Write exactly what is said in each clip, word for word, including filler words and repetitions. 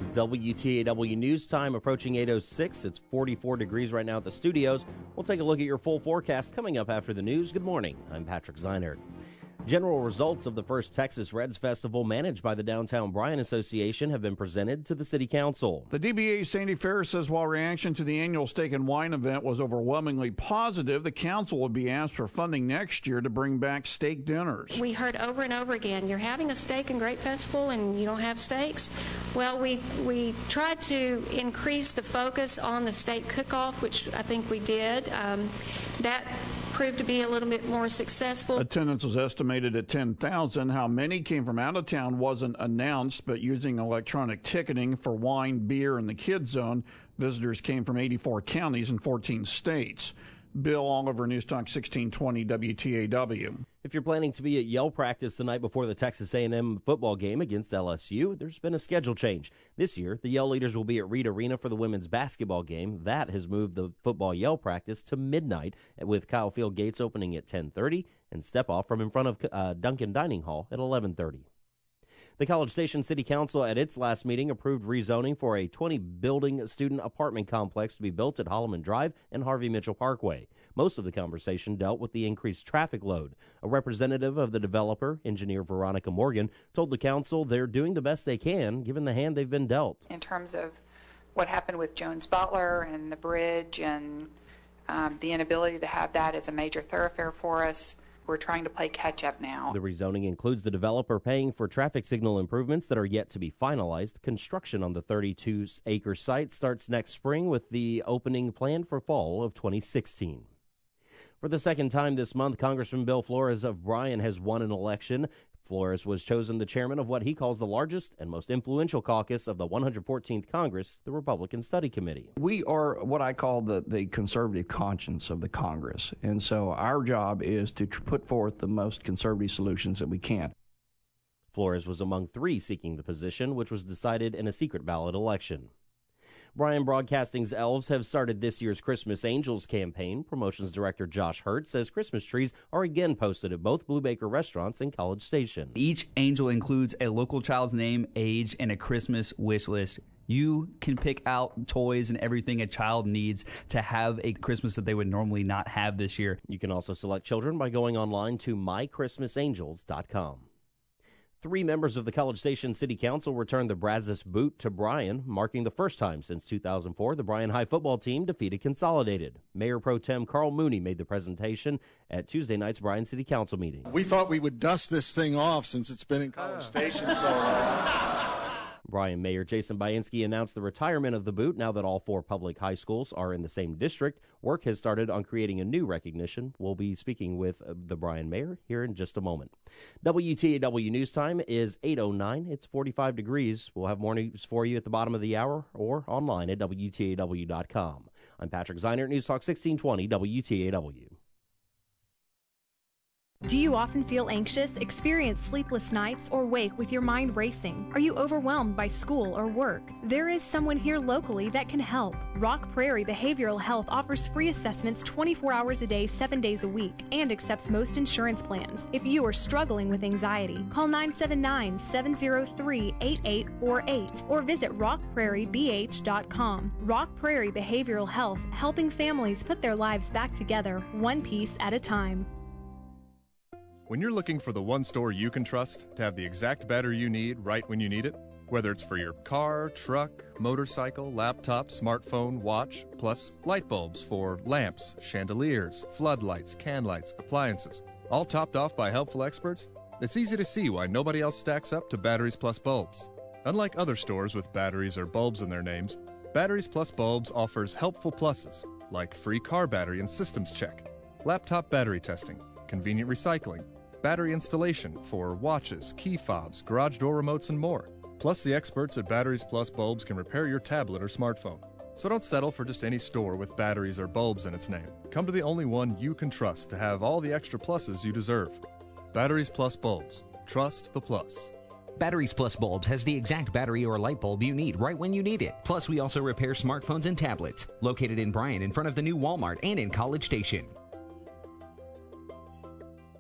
W T A W News Time approaching eight oh six. It's forty-four degrees right now at the studios. We'll take a look at your full forecast coming up after the news. Good morning. I'm Patrick Zeinert. General results of the first Texas Reds Festival managed by the Downtown Bryan Association have been presented to the City Council. The D B A's Sandy Ferris says while reaction to the annual Steak and Wine event was overwhelmingly positive, the council will be asked for funding next year to bring back steak dinners. We heard over and over again, you're having a steak and grape festival and you don't have steaks? Well, we, we tried to increase the focus on the steak cook-off, which I think we did. Um, that proved to be a little bit more successful. Attendance was estimated at ten thousand. How many came from out of town wasn't announced, but using electronic ticketing for wine, beer, and the kids zone, visitors came from eighty-four counties and fourteen states. Bill Oliver, News Talk sixteen twenty W T A W. If you're planning to be at Yell practice the night before the Texas A and M football game against L S U, there's been a schedule change. This year, the Yell leaders will be at Reed Arena for the women's basketball game. That has moved the football Yell practice to midnight, with Kyle Field gates opening at ten thirty and step-off from in front of uh, Duncan Dining Hall at eleven thirty. The College Station City Council at its last meeting approved rezoning for a twenty-building student apartment complex to be built at Holloman Drive and Harvey Mitchell Parkway. Most of the conversation dealt with the increased traffic load. A representative of the developer, engineer Veronica Morgan, told the council they're doing the best they can given the hand they've been dealt. In terms of what happened with Jones Butler and the bridge and um, the inability to have that as a major thoroughfare for us, we're trying to play catch-up now. The rezoning includes the developer paying for traffic signal improvements that are yet to be finalized. Construction on the thirty-two acre site starts next spring with the opening planned for fall of twenty sixteen. For the second time this month, Congressman Bill Flores of Bryan has won an election. Flores was chosen the chairman of what he calls the largest and most influential caucus of the one hundred fourteenth Congress, the Republican Study Committee. We are what I call the, the conservative conscience of the Congress, and so our job is to put forth the most conservative solutions that we can. Flores was among three seeking the position, which was decided in a secret ballot election. Bryan Broadcasting's Elves have started this year's Christmas Angels campaign. Promotions director Josh Hurt says Christmas trees are again posted at both Blue Baker restaurants and College Station. Each angel includes a local child's name, age, and a Christmas wish list. You can pick out toys and everything a child needs to have a Christmas that they would normally not have this year. You can also select children by going online to my christmas angels dot com. Three members of the College Station City Council returned the Brazos boot to Bryan, marking the first time since two thousand four the Bryan High football team defeated Consolidated. Mayor Pro Tem Carl Mooney made the presentation at Tuesday night's Bryan City Council meeting. We thought we would dust this thing off since it's been in College Station so long. Bryan Mayor Jason Bainski announced the retirement of the boot now that all four public high schools are in the same district. Work has started on creating a new recognition. We'll be speaking with uh, the Bryan Mayor here in just a moment. W T A W News Time is eight oh nine. It's forty-five degrees. We'll have more news for you at the bottom of the hour or online at W T A W dot com. I'm Patrick Zeinert, News Talk sixteen twenty W T A W. Do you often feel anxious, experience sleepless nights, or wake with your mind racing? Are you overwhelmed by school or work? There is someone here locally that can help. Rock Prairie Behavioral Health offers free assessments twenty-four hours a day, seven days a week, and accepts most insurance plans. If you are struggling with anxiety, call nine seven nine, seven zero three, eight eight four eight or visit rock prairie b h dot com. Rock Prairie Behavioral Health, helping families put their lives back together, one piece at a time. When you're looking for the one store you can trust to have the exact battery you need right when you need it, whether it's for your car, truck, motorcycle, laptop, smartphone, watch, plus light bulbs for lamps, chandeliers, floodlights, can lights, appliances, all topped off by helpful experts, it's easy to see why nobody else stacks up to Batteries Plus Bulbs. Unlike other stores with batteries or bulbs in their names, Batteries Plus Bulbs offers helpful pluses like free car battery and systems check, laptop battery testing, convenient recycling, battery installation for watches, key fobs, garage door remotes, and more. Plus, the experts at Batteries Plus Bulbs can repair your tablet or smartphone. So don't settle for just any store with batteries or bulbs in its name. Come to the only one you can trust to have all the extra pluses you deserve. Batteries Plus Bulbs. Trust the plus. Batteries Plus Bulbs has the exact battery or light bulb you need right when you need it. Plus, we also repair smartphones and tablets. Located in Bryan in front of the new Walmart and in College Station.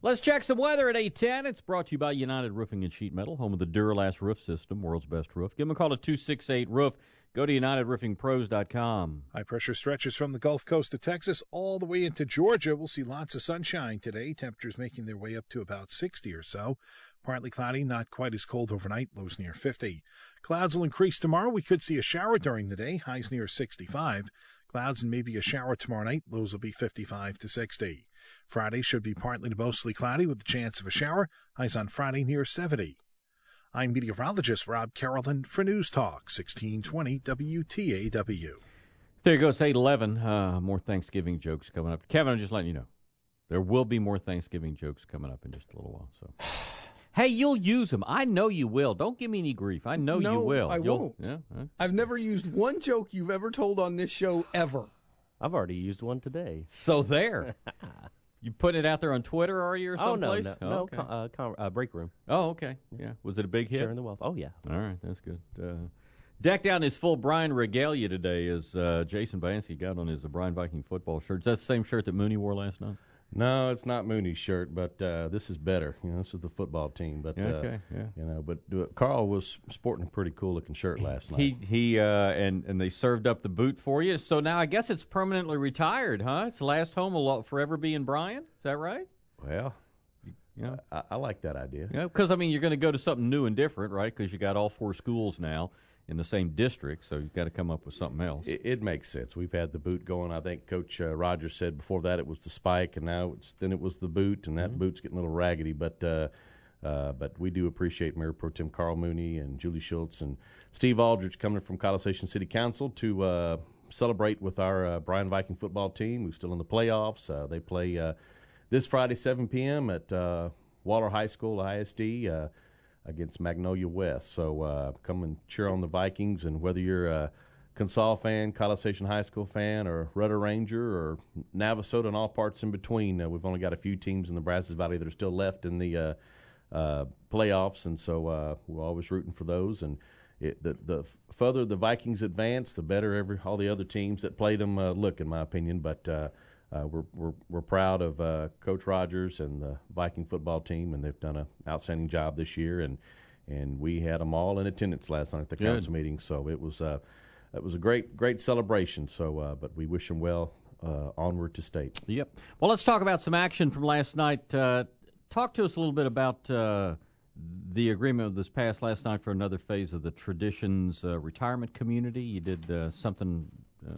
Let's check some weather at eight ten. It's brought to you by United Roofing and Sheet Metal, home of the Duralast Roof System, world's best roof. Give them a call at two six eight roof. Go to united roofing pros dot com. High pressure stretches from the Gulf Coast of Texas all the way into Georgia. We'll see lots of sunshine today. Temperatures making their way up to about sixty or so. Partly cloudy, not quite as cold overnight, lows near fifty. Clouds will increase tomorrow. We could see a shower during the day, highs near sixty-five. Clouds and maybe a shower tomorrow night, lows will be fifty-five to sixty. Friday should be partly to mostly cloudy with the chance of a shower, highs on Friday near seventy. I'm meteorologist Rob Carrollton for News Talk, sixteen twenty W T A W. There you go, it's eight eleven. Uh, more Thanksgiving jokes coming up. Kevin, I'm just letting you know. There will be more Thanksgiving jokes coming up in just a little while. So, hey, you'll use them. I know you will. Don't give me any grief. I know no, you will. I You'll, won't. Yeah, huh? I've never used one joke you've ever told on this show ever. I've already used one today. So there. You putting it out there on Twitter, are you, or Oh, no, someplace? no, Oh, no okay. con- uh, con- uh, break room. Oh, okay. Yeah. Was it a big hit? Sharing the wealth. Oh, yeah. All right, that's good. Uh, decked out in his full Brian regalia today is uh, Jason Bansky got on his uh, Brian Viking football shirt. Is that the same shirt that Mooney wore last night? No, it's not Mooney's shirt, but uh, this is better. You know, this is the football team. But Yeah, uh, okay, yeah. you know, but uh, Carl was sporting a pretty cool looking shirt last night. He he uh, and and they served up the boot for you. So now I guess it's permanently retired, huh? Its last home will forever be in Bryan. Is that right? Well, you know, I, I like that idea. Yeah, because I mean you're going to go to something new and different, right? Because you got all four schools now in the same district, so you've got to come up with something else. It, it makes sense. We've had the boot going. I think Coach uh, Rogers said before that it was the spike, and now it's, then it was the boot, and that Mm-hmm. boot's getting a little raggedy. But uh, uh, but we do appreciate Mayor Pro Tem Carl Mooney and Julie Schultz and Steve Aldridge coming from College Station City Council to uh, celebrate with our uh, Bryan Viking football team, who's still in the playoffs. Uh, they play uh, this Friday, seven p.m. at uh, Waller High School, I S D. Uh, against Magnolia West. So uh, come and cheer on the Vikings, and whether you're a Consol fan, College Station High School fan, or Rudder Ranger, or Navasota, and all parts in between, uh, we've only got a few teams in the Brazos Valley that are still left in the uh, uh, playoffs, and so uh, we're always rooting for those. And it, the, the further the Vikings advance, the better every all the other teams that play them uh, look, in my opinion. But uh, Uh, we're we're we're proud of uh, Coach Rogers and the Viking football team, and they've done an outstanding job this year. And and we had them all in attendance last night at the Good. council meeting, so it was uh, it was a great great celebration. So, uh, but we wish them well uh, onward to state. Yep. Well, let's talk about some action from last night. Uh, talk to us a little bit about uh, the agreement that was passed last night for another phase of the Traditions uh, retirement community. You did uh, something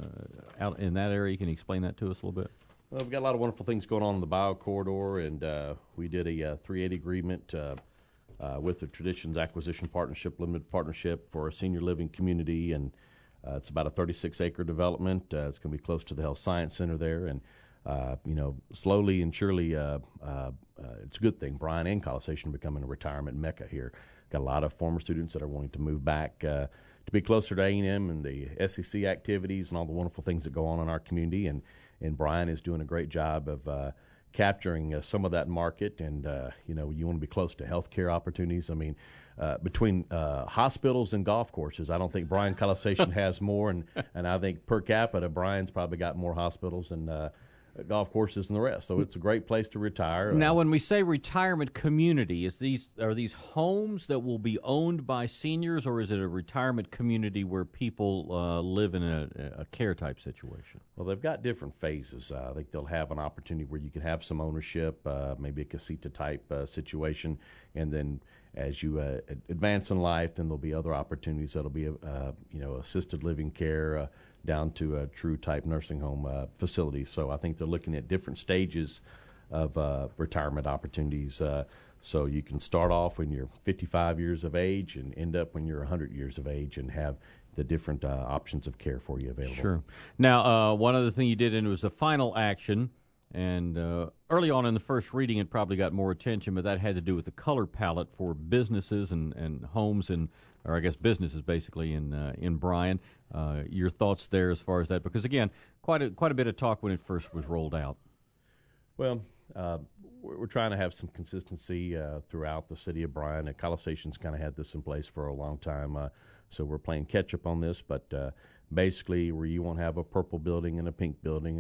uh, out in that area. Can you explain that to us a little bit? Well, we've got a lot of wonderful things going on in the bio corridor, and uh, we did a uh, three eighty agreement uh, uh, with the Traditions Acquisition Partnership, Limited Partnership for a senior living community, and uh, it's about a thirty-six acre development. Uh, it's going to be close to the Health Science Center there, and uh, you know, slowly and surely, uh, uh, uh, it's a good thing. Bryan and College Station are becoming a retirement mecca here. Got a lot of former students that are wanting to move back uh, to be closer to A and M and the S E C activities and all the wonderful things that go on in our community, and And Bryan is doing a great job of uh, capturing uh, some of that market. And, uh, you know, you want to be close to healthcare opportunities. I mean, uh, between uh, hospitals and golf courses, I don't think Bryan College Station has more. And, and I think per capita, Bryan's probably got more hospitals and uh, golf courses than the rest. So it's a great place to retire. Now, uh, when we say retirement community, is these are these homes that will be owned by seniors, or is it a retirement community where people uh, live in a, a care type situation? Well, they've got different phases. Uh, I think they'll have an opportunity where you can have some ownership, uh, maybe a casita type uh, situation, and then as you uh, advance in life, then there'll be other opportunities that'll be, uh, you know, assisted living care. Uh, down to a true type nursing home uh, facility. So I think they're looking at different stages of uh, retirement opportunities. Uh, so you can start off when you're fifty-five years of age and end up when you're one hundred years of age and have the different uh, options of care for you available. Sure. Now, uh, one other thing you did, and it was a final action, and uh, early on in the first reading it probably got more attention, but that had to do with the color palette for businesses and, and homes and or I guess businesses basically in uh, in Bryan. Uh, your thoughts there as far as that? Because again, quite a quite a bit of talk when it first was rolled out. Well, uh, we're, we're trying to have some consistency uh, throughout the city of Bryan. Uh, College Station's kind of had this in place for a long time, uh, so we're playing catch up on this. But uh, basically, where you won't have a purple building and a pink building and a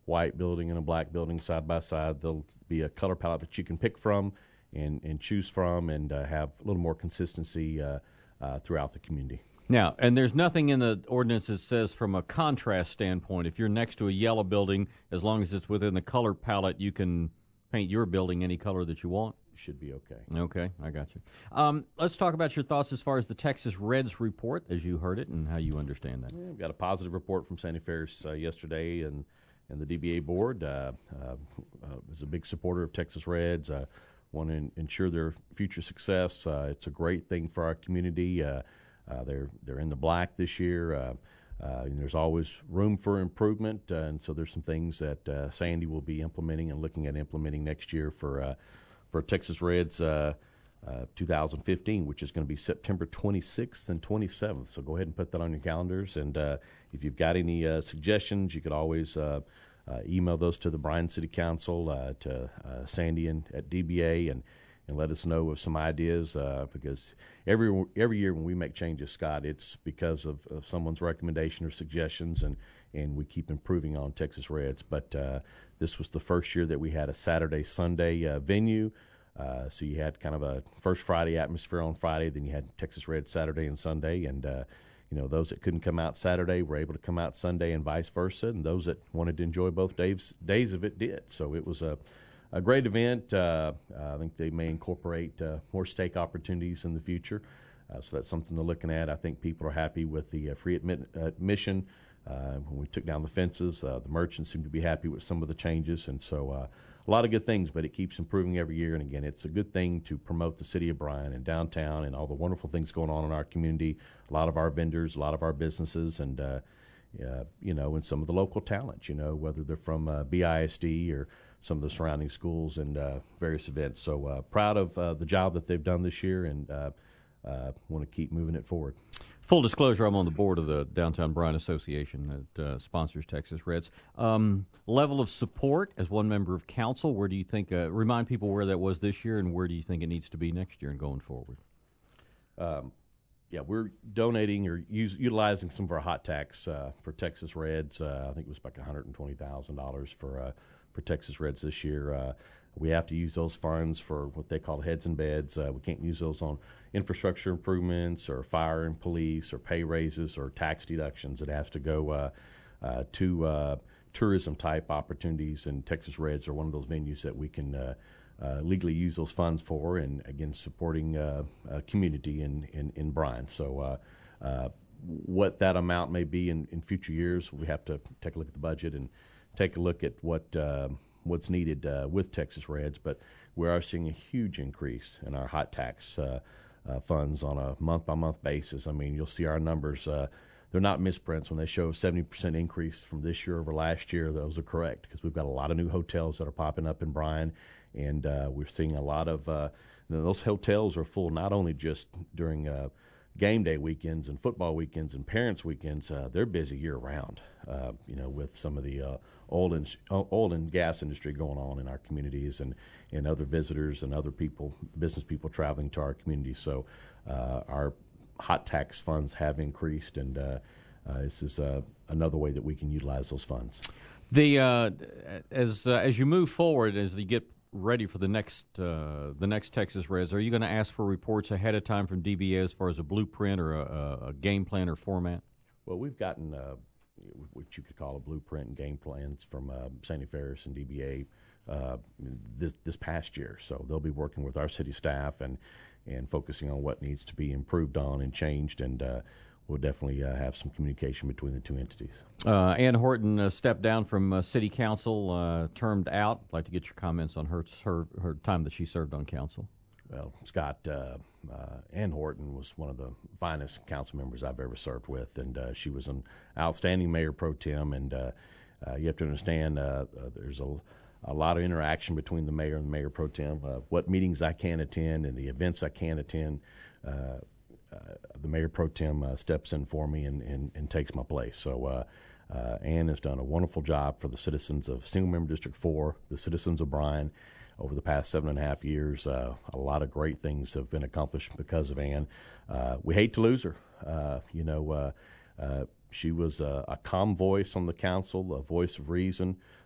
white building and a black building side by side. There'll be a color palette that you can pick from and, and choose from, and uh, have a little more consistency uh, uh, throughout the community. Now, and there's nothing in the ordinance that says from a contrast standpoint, if you're next to a yellow building, as long as it's within the color palette, you can paint your building any color that you want? Should be okay. Okay, I got you. Um, let's talk about your thoughts as far as the Texas Reds report, as you heard it, and how you understand that. Yeah, we've got a positive report from Sandy Ferris uh, yesterday, and, and the D B A board uh, uh, uh, is a big supporter of Texas Reds. Uh, want to in, ensure their future success. Uh, it's a great thing for our community. Uh, uh, they're they're in the black this year. Uh, Uh, and there's always room for improvement, uh, and so there's some things that uh, Sandy will be implementing and looking at implementing next year for uh, for Texas Reds uh, uh, two thousand fifteen, which is going to be September twenty-sixth and twenty-seventh. So go ahead and put that on your calendars. And uh, if you've got any uh, suggestions, you could always uh, uh, email those to the Bryan City Council, uh, to uh, Sandy and, at D B A, and and let us know of some ideas, uh, because every every year when we make changes, Scott, it's because of, of someone's recommendation or suggestions, and, and we keep improving on Texas Reds. But uh, this was the first year that we had a Saturday-Sunday uh, venue, uh, so you had kind of a first Friday atmosphere on Friday, then you had Texas Reds Saturday and Sunday, and uh, you know, those that couldn't come out Saturday were able to come out Sunday and vice versa, and those that wanted to enjoy both days, days of it did. So it was a A great event. Uh, I think they may incorporate uh, more stake opportunities in the future, uh, so that's something they're looking at. I think people are happy with the uh, free admit, uh, admission. Uh, when we took down the fences, uh, the merchants seem to be happy with some of the changes, and so uh, a lot of good things, but it keeps improving every year. And again, it's a good thing to promote the city of Bryan and downtown and all the wonderful things going on in our community, a lot of our vendors, a lot of our businesses, and uh, uh, you know, and some of the local talent, you know, whether they're from uh, B I S D or some of the surrounding schools and uh, various events. So uh, proud of uh, the job that they've done this year, and uh, uh, want to keep moving it forward. Full disclosure, I'm on the board of the Downtown Bryan Association that uh, sponsors Texas Reds. Um, level of support as one member of council, where do you think, uh, remind people where that was this year, and where do you think it needs to be next year and going forward? Um, yeah, we're donating or use, utilizing some of our hot tax uh, for Texas Reds. Uh, I think it was like one hundred twenty thousand dollars for uh, for Texas Reds this year. Uh, we have to use those funds for what they call heads and beds. Uh, we can't use those on infrastructure improvements or fire and police or pay raises or tax deductions. It has to go uh, uh, to uh, tourism type opportunities, and Texas Reds are one of those venues that we can uh, uh, legally use those funds for, and again, supporting uh, a community in, in, in Bryan. So uh, uh, what that amount may be in, in future years, we have to take a look at the budget and take a look at what uh, what's needed uh, with Texas Reds, but we are seeing a huge increase in our hot tax uh, uh, funds on a month-by-month basis. I mean, you'll see our numbers. Uh, they're not misprints when they show a seventy percent increase from this year over last year. Those are correct, because we've got a lot of new hotels that are popping up in Bryan, and uh, we're seeing a lot of uh, those hotels are full not only just during uh, game day weekends and football weekends and parents weekends. Uh, they're busy year round, uh, you know, with some of the uh, oil and oil and gas industry going on in our communities, and, and other visitors and other people, business people traveling to our community. So uh, our hot tax funds have increased, and uh, uh, this is uh, another way that we can utilize those funds. The uh, as uh, as you move forward, as you get ready for the next uh, the next Texas Reds, are you going to ask for reports ahead of time from D B A as far as a blueprint or a, a game plan or format? Well, we've gotten uh, what you could call a blueprint and game plans from uh, Sandy Ferris and D B A uh, this this past year. So they'll be working with our city staff and and focusing on what needs to be improved on and changed, and uh, we'll definitely uh, have some communication between the two entities. Uh, Ann Horton uh, stepped down from uh, city council, uh, termed out. I'd like to get your comments on her, her her time that she served on council. Well, Scott, uh, uh, Ann Horton was one of the finest council members I've ever served with, and uh, she was an outstanding mayor pro tem, and uh, uh, you have to understand uh, uh, there's a, a lot of interaction between the mayor and the mayor pro tem, uh, what meetings I can attend and the events I can attend. Uh, Uh, the mayor pro tem uh, steps in for me and, and, and takes my place. So uh, uh, Ann has done a wonderful job for the citizens of Single-Member District four, the citizens of Bryan, over the past seven and a half years. Uh, a lot of great things have been accomplished because of Ann. Uh, we hate to lose her. Uh, you know, uh, uh, she was a, a calm voice on the council, a voice of reason,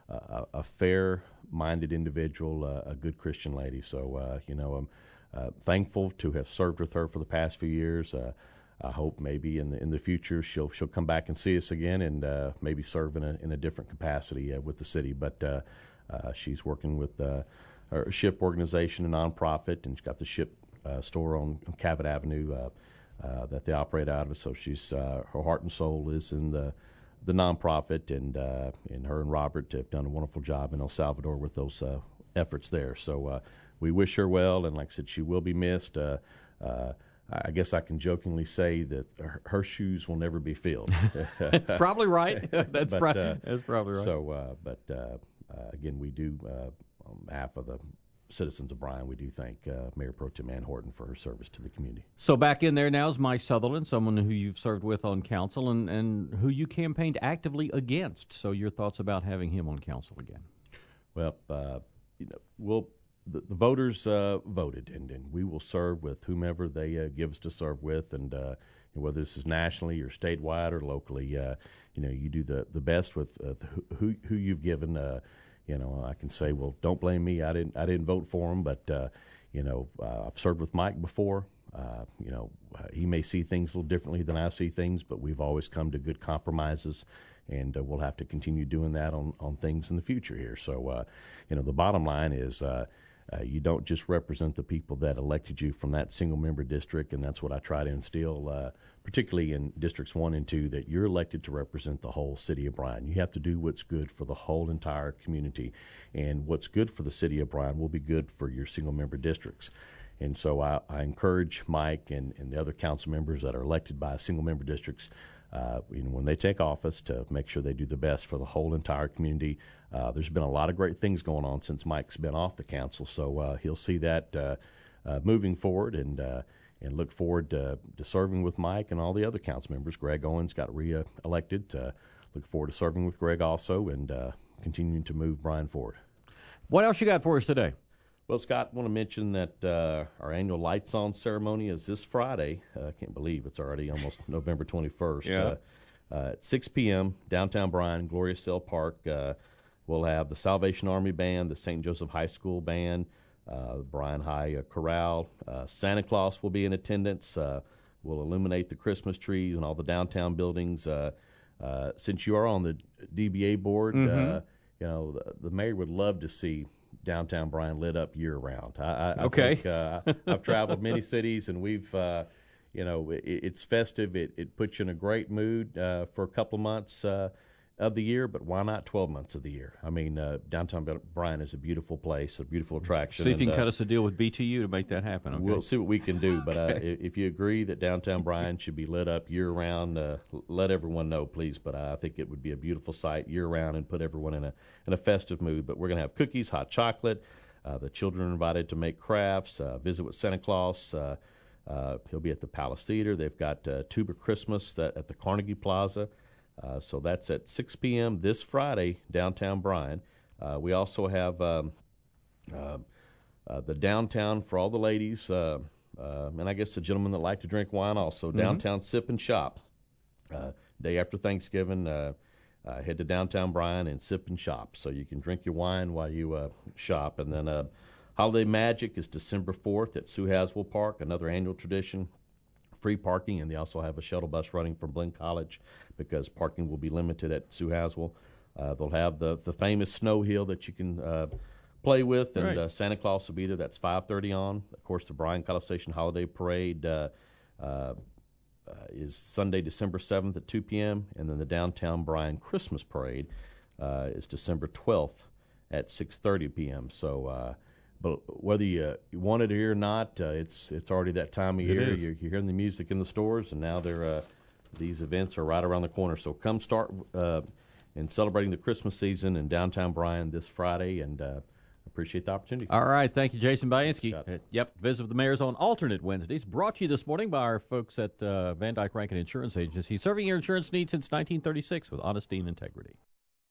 a, a fair-minded individual, uh, a good Christian lady. So, uh, you know, I'm uh, thankful to have served with her for the past few years. Uh, I hope maybe in the in the future she'll she'll come back and see us again and uh, maybe serve in a in a different capacity uh, with the city. But uh, uh, she's working with uh, her SHIP organization, a nonprofit, and she's got the SHIP uh, store on Cabot Avenue uh, uh, that they operate out of. So she's uh, her heart and soul is in the the nonprofit, and uh, and her and Robert have done a wonderful job in El Salvador with those uh, efforts there. So uh, we wish her well, and like I said, she will be missed. Uh, uh, I guess I can jokingly say that her, her shoes will never be filled. That's probably right. That's, but, pro- uh, that's probably right. So, uh, but uh, uh, again, we do, uh, on behalf of the citizens of Bryan, we do thank uh, Mayor Pro Tem Ann Horton for her service to the community. So back in there now is Mike Sutherland, someone who you've served with on council and, and who you campaigned actively against. So your thoughts about having him on council again? Well, uh, you know, we'll. The, the voters uh, voted, and, and we will serve with whomever they uh, give us to serve with, and uh, whether this is nationally or statewide or locally, uh, you know, you do the, the best with uh, who who you've given. Uh, you know, I can say, well, don't blame me. I didn't I didn't vote for him, but uh, you know, uh, I've served with Mike before. Uh, you know, he may see things a little differently than I see things, but we've always come to good compromises. And uh, we'll have to continue doing that on, on things in the future here. So, uh, you know, the bottom line is uh, uh, you don't just represent the people that elected you from that single-member district, and that's what I try to instill, uh, particularly in Districts one and two, that you're elected to represent the whole city of Bryan. You have to do what's good for the whole entire community, and what's good for the city of Bryan will be good for your single-member districts. And so I, I encourage Mike and, and the other council members that are elected by single-member districts, Uh, you know, when they take office, to make sure they do the best for the whole entire community. Uh, there's been a lot of great things going on since Mike's been off the council, so uh, he'll see that uh, uh, moving forward, and uh, and look forward to, to serving with Mike and all the other council members. Greg Owens got re-elected. Uh, look forward to serving with Greg also, and uh, continuing to move Bryan forward. What else you got for us today? Well, Scott, I want to mention that uh, our annual Lights On ceremony is this Friday. Uh, I can't believe it's already almost November twenty-first. Yeah. Uh, uh, at six p.m., downtown Bryan, Gloria Stell Park. Uh, we'll have the Salvation Army Band, the Saint Joseph High School Band, uh, the Bryan High uh, Chorale. Uh, Santa Claus will be in attendance. Uh, we'll illuminate the Christmas trees and all the downtown buildings. Uh, uh, since you are on the D B A board, Mm-hmm. uh, you know, the, the mayor would love to see downtown Bryan lit up year round. I, I, okay. I think, uh, I've traveled many cities, and we've, uh, you know, it, it's festive. It, it puts you in a great mood uh, for a couple of months uh, of the year, but why not twelve months of the year? I mean, uh, downtown Bryan is a beautiful place, a beautiful attraction. See if you and, can uh, cut us a deal with B T U to make that happen. Okay? We'll see what we can do. But Okay. uh, if you agree that downtown Bryan should be lit up year round, uh, let everyone know, please. But I think it would be a beautiful sight year round and put everyone in a in a festive mood. But we're going to have cookies, hot chocolate. Uh, the children are invited to make crafts, uh, visit with Santa Claus. Uh, uh, he'll be at the Palace Theater. They've got uh, Tuber Christmas that, at the Carnegie Plaza. Uh, so that's at six p.m. this Friday, downtown Bryan. Uh, we also have um, uh, uh, the downtown for all the ladies, uh, uh, and I guess the gentlemen that like to drink wine also, Mm-hmm. downtown Sip and Shop. Uh, day after Thanksgiving, uh, Uh, head to downtown Bryan and sip and shop, so you can drink your wine while you uh, shop. And then uh, Holiday Magic is December fourth at Sue Haswell Park, another annual tradition, free parking, and they also have a shuttle bus running from Blinn College because parking will be limited at Sue Haswell. Uh, they'll have the, the famous snow hill that you can uh, play with, and Right. uh, Santa Claus will be there. That's five thirty on. Of course, the Bryan College Station Holiday Parade uh, uh, Uh, is Sunday, December seventh at two p.m., and then the Downtown Bryan Christmas Parade uh, is December twelfth at six thirty p.m. So, uh, but whether you, you wanted it or not, uh, it's it's already that time of It year. is. You're, you're hearing the music in the stores, and now they're uh, these events are right around the corner. So come start uh, in celebrating the Christmas season in downtown Bryan this Friday, and uh, appreciate the opportunity. All right. Thank you, Jason Bainski. Scott. Uh, yep. Visit with the Mayor's on alternate Wednesdays. Brought to you this morning by our folks at uh, Van Dyke Rankin Insurance Agency, serving your insurance needs since nineteen thirty-six with honesty and integrity.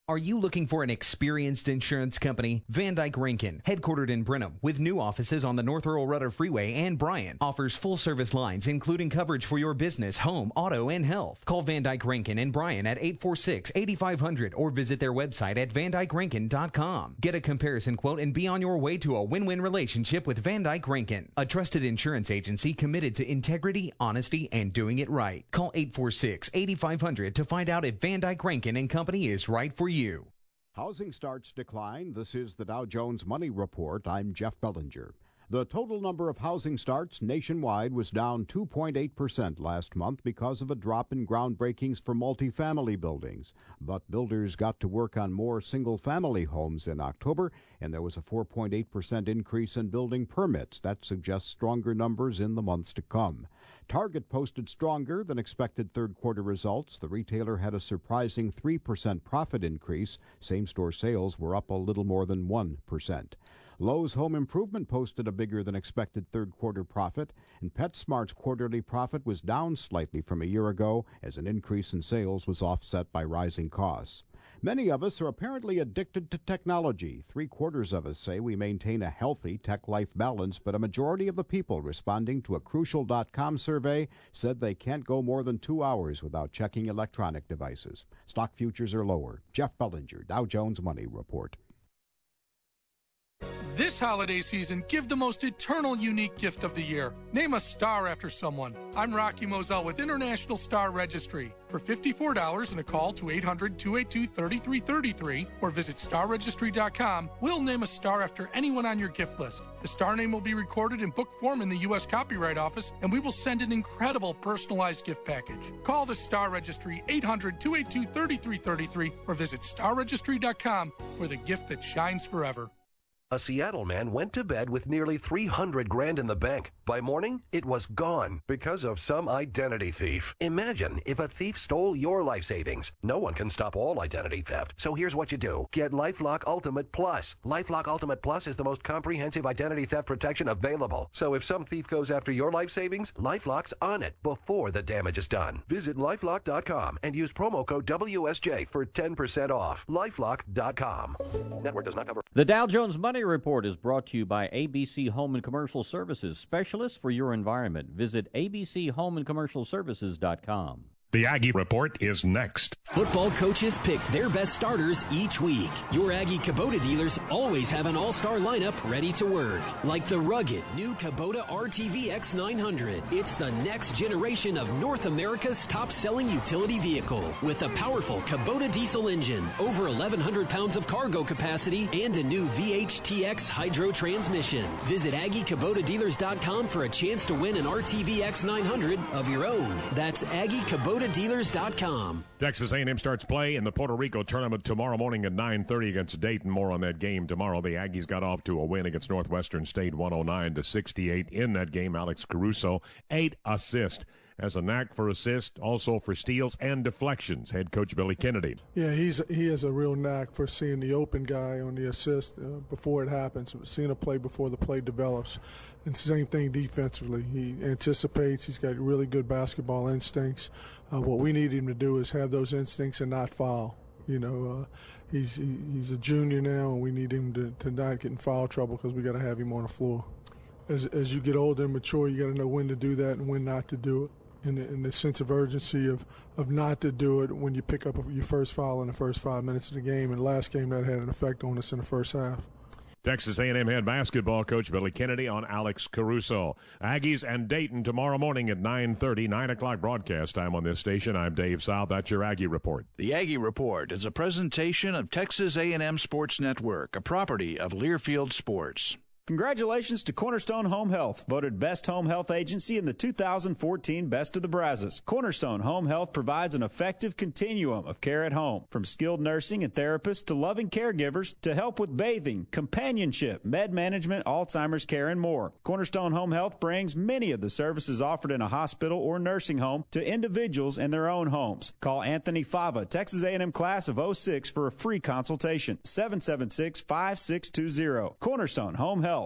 Are you looking for an experienced insurance company? Van Dyke Rankin, headquartered in Brenham, with new offices on the North Earl Rudder Freeway and Bryan, offers full-service lines, including coverage for your business, home, auto, and health. Call Van Dyke Rankin in Bryan at eight four six, eight five zero zero or visit their website at van dyke rankin dot com. Get a comparison quote and be on your way to a win-win relationship with Van Dyke Rankin, a trusted insurance agency committed to integrity, honesty, and doing it right. Call eight four six, eight five zero zero to find out if Van Dyke Rankin and Company is right for you. You. Housing starts decline. This is the Dow Jones Money Report. I'm Jeff Bellinger. The total number of housing starts nationwide was down two point eight percent last month because of a drop in groundbreakings for multifamily buildings. But builders got to work on more single-family homes in October, and there was a four point eight percent increase in building permits. That suggests stronger numbers in the months to come. Target posted stronger than expected third-quarter results. The retailer had a surprising three percent profit increase. Same-store sales were up a little more than one percent. Lowe's Home Improvement posted a bigger-than-expected third-quarter profit, and PetSmart's quarterly profit was down slightly from a year ago as an increase in sales was offset by rising costs. Many of us are apparently addicted to technology. Three-quarters of us say we maintain a healthy tech-life balance, but a majority of the people responding to a Crucial dot com survey said they can't go more than two hours without checking electronic devices. Stock futures are lower. Jeff Bellinger, Dow Jones Money Report. This holiday season, give the most eternal, unique gift of the year. Name a star after someone. I'm Rocky Moselle with International Star Registry. For fifty-four dollars and a call to eight hundred, two eight two, three three three three or visit star registry dot com, we'll name a star after anyone on your gift list. The star name will be recorded in book form in the U S Copyright Office, and we will send an incredible personalized gift package. Call the Star Registry, eight hundred, two eight two, three three three three or visit star registry dot com for the gift that shines forever. A Seattle man went to bed with nearly three hundred grand in the bank. By morning, it was gone because of some identity thief. Imagine if a thief stole your life savings. No one can stop all identity theft. So here's what you do. Get LifeLock Ultimate Plus. LifeLock Ultimate Plus is the most comprehensive identity theft protection available. So if some thief goes after your life savings, LifeLock's on it before the damage is done. Visit lifelock dot com and use promo code W S J for ten percent off. lifelock dot com. Network does not cover. The Dow Jones Money Report is brought to you by A B C Home and Commercial Services, specialists for your environment. Visit A B C home and commercial services dot com. The Aggie Report is next. Football coaches pick their best starters each week. Your Aggie Kubota dealers always have an all-star lineup ready to work. Like the rugged new Kubota R T V X nine hundred. It's the next generation of North America's top-selling utility vehicle. With a powerful Kubota diesel engine, over eleven hundred pounds of cargo capacity, and a new V H T X hydro transmission. Visit Aggie Kubota Dealers dot com for a chance to win an R T V X nine hundred of your own. That's Aggie Kubota Dealers dot com. Texas A and M starts play in the Puerto Rico tournament tomorrow morning at nine thirty against Dayton. More on that game tomorrow. The Aggies got off to a win against Northwestern State, one oh nine to sixty-eight. In that game, Alex Caruso, eight assists. Has a knack for assists, also for steals and deflections. Head coach Billy Kennedy. Yeah, he's he has a real knack for seeing the open guy on the assist uh, before it happens, seeing a play before the play develops. And same thing defensively. He anticipates. He's got really good basketball instincts. Uh, what we need him to do is have those instincts and not foul. You know, uh, he's he, he's a junior now, and we need him to, to not get in foul trouble because we got to have him on the floor. As as you get older and mature, you got to know when to do that and when not to do it. In the, in the sense of urgency of, of not to do it when you pick up your first foul in the first five minutes of the game. And last game, that had an effect on us in the first half. Texas A and M head basketball coach Billy Kennedy on Alex Caruso. Aggies and Dayton tomorrow morning at nine thirty, nine o'clock broadcast time on this station. I'm Dave South. That's your Aggie Report. The Aggie Report is a presentation of Texas A and M Sports Network, a property of Learfield Sports. Congratulations to Cornerstone Home Health, voted Best Home Health Agency in the two thousand fourteen Best of the Brazos. Cornerstone Home Health provides an effective continuum of care at home, from skilled nursing and therapists to loving caregivers to help with bathing, companionship, med management, Alzheimer's care, and more. Cornerstone Home Health brings many of the services offered in a hospital or nursing home to individuals in their own homes. Call Anthony Fava, Texas A and M class of oh six, for a free consultation. seven seven six, five six two zero. Cornerstone Home Health.